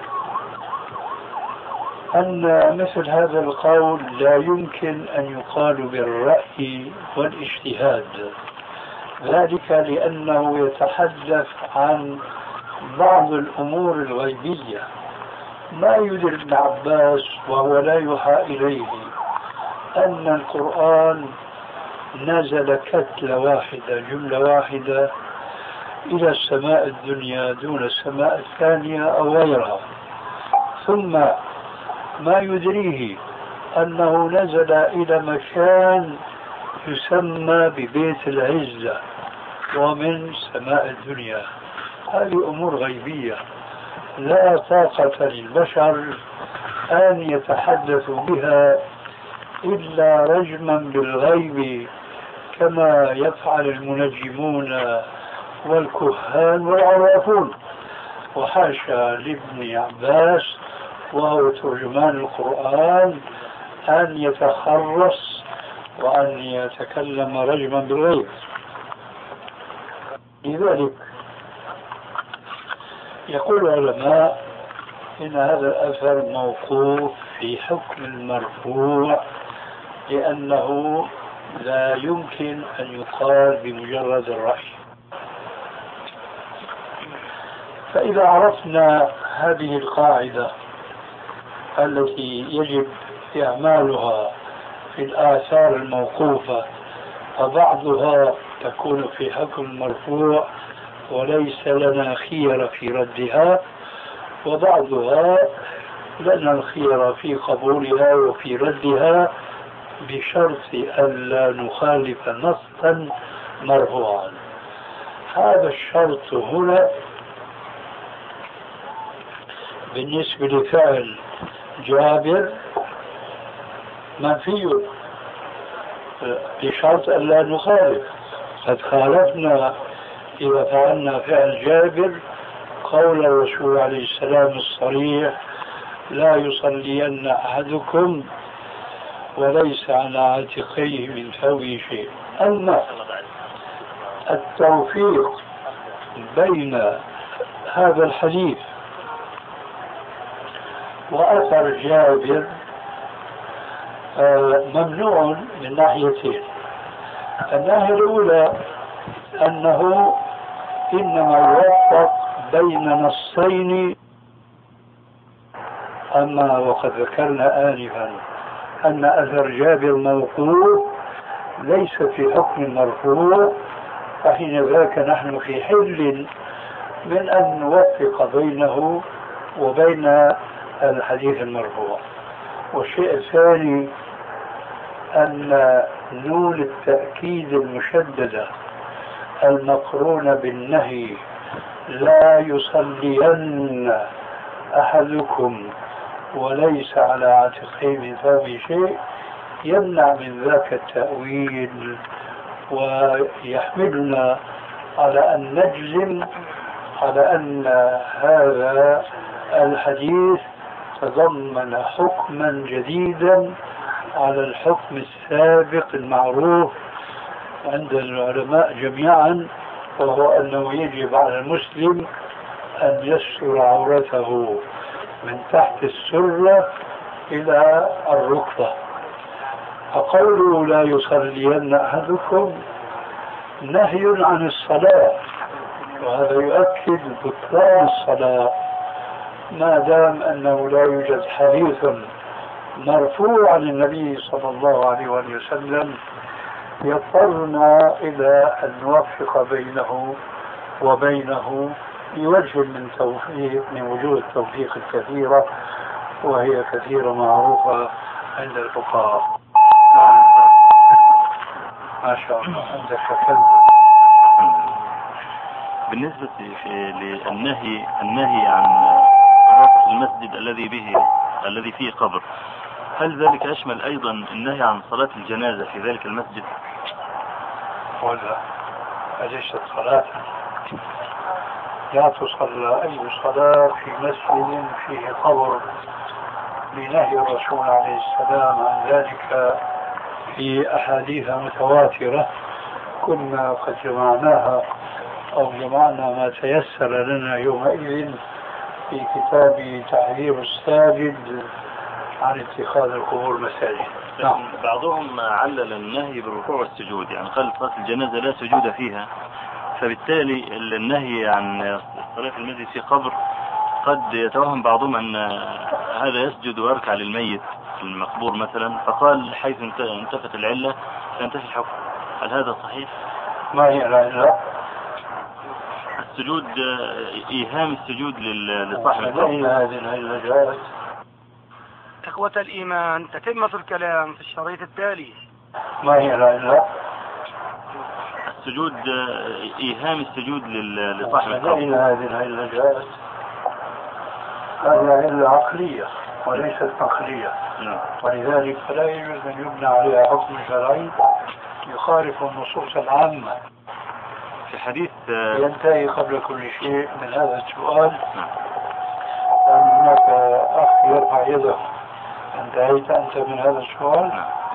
أن مثل هذا القول لا يمكن أن يقال بالرأي والاجتهاد، ذلك لأنه يتحدث عن بعض الأمور الغيبية ما يدري ابن عباس وهو لا يوحى إليه أن القرآن نزل كتلة واحدة جملة واحدة إلى السماء الدنيا دون السماء الثانية أو غيرها، ثم ما يدريه أنه نزل إلى مكان يسمى ببيت العزة ومن سماء الدنيا. هذه أمور غيبية لا طاقة للبشر أن يتحدثوا بها إلا رجما بالغيب كما يفعل المنجمون والكهان والعرافون. وحاشا لابن عباس وهو ترجمان القرآن أن يتخرص وأن يتكلم رجما بالغيب. لذلك يقول العلماء إن هذا الأثر موقوف في حكم المرفوع، لأنه لا يمكن أن يقال بمجرد الرأي. فإذا عرفنا هذه القاعدة التي يجب إعمالها في الآثار الموقوفة، فبعضها تكون في حكم المرفوع وليس لنا خير في ردها، وبعضها لنا الخير في قبولها وفي ردها بشرط ألا نخالف نصا مرفوعا. هذا الشرط هنا بالنسبة لفعل جابر منفي بشرط ألا نخالف. قد خالفنا إذا فعلنا فعل جابر قول الرسول عليه السلام الصريح: لا يصلين أحدكم وليس على عاتقيه من ثوبه شيء. أما التوفيق بين هذا الحديث وأثر جابر ممنوع من ناحيتين. الناحية الأولى أنه إنما يوفق بين نصين، أما وقد ذكرنا آنفا أن أثر جابر موقوف ليس في حكم المرفوع، فحين ذاك نحن في حل من أن نوفق بينه وبين الحديث المرفوع. والشيء الثاني أن نون التأكيد المشددة المقرونة بالنهي لا يصلين أحدكم وليس على عاتقيه من ثوبه شيء يمنع من ذاك التأويل، ويحملنا على أن نجزم على أن هذا الحديث تضمن حكما جديدا على الحكم السابق المعروف عند العلماء جميعا، وهو أنه يجب على المسلم أن يستر عورته من تحت السرة إلى الركبة. فقوله لا يصلين أحدكم نهي عن الصلاة، وهذا يؤكد بطلان الصلاة ما دام أنه لا يوجد حديث مرفوع عن النبي صلى الله عليه وسلم يضطرنا إلى أن نوفق بينه وبينه بوجه من توفيق من وجوه التوفيق الكثيرة، وهي كثيرة معروفة عند الفقهاء. ما شاء الله عندك كلمة. بالنسبة للنهي النهي عن صلاة المسجد الذي به الذي فيه قبر، هل ذلك يشمل أيضا النهي عن صلاة الجنازة في ذلك المسجد؟ ولا أليست صلاة؟ لا تصلى أي صلاة في مسجد فيه قبر لنهي الرسول عليه السلام عن ذلك في أحاديث متواترة كنا قد جمعناها أو جمعنا ما تيسر لنا يومئذ في كتاب تحذير الساجد عن اتخاذ القبور مساجد. نعم. بعضهم علل النهي بالركوع والسجود، يعني قال صلاة الجنازة لا سجود فيها، فبالتالي النهي عن صلاة المسجد في قبر قد يتوهم بعضهم أن هذا يسجد ويركع للميت المقبور مثلا، فقال حيث انتفت العلة فينتفي الحكم. هل هذا صحيح؟ ما هي العلة؟ السجود، إيهام السجود لصاحب القبر. هذه العلة جاءت. إخوة الإيمان، تتمة الكلام في الشريط التالي. ما هي العلة؟ السجود، إيهام السجود لصاحب القبر. هذه العلة جاءت. هذه علة عقلية وليست نقلية. نعم. ولذلك فلا يجوز أن يبنى عليها حكم شرعي يخالف النصوص العامة. في حديث ينتهي قبل كل شيء من هذا السؤال. نعم. لأن هناك أخ يرفع يده. انتهيت أنت من هذا السؤال؟ نعم.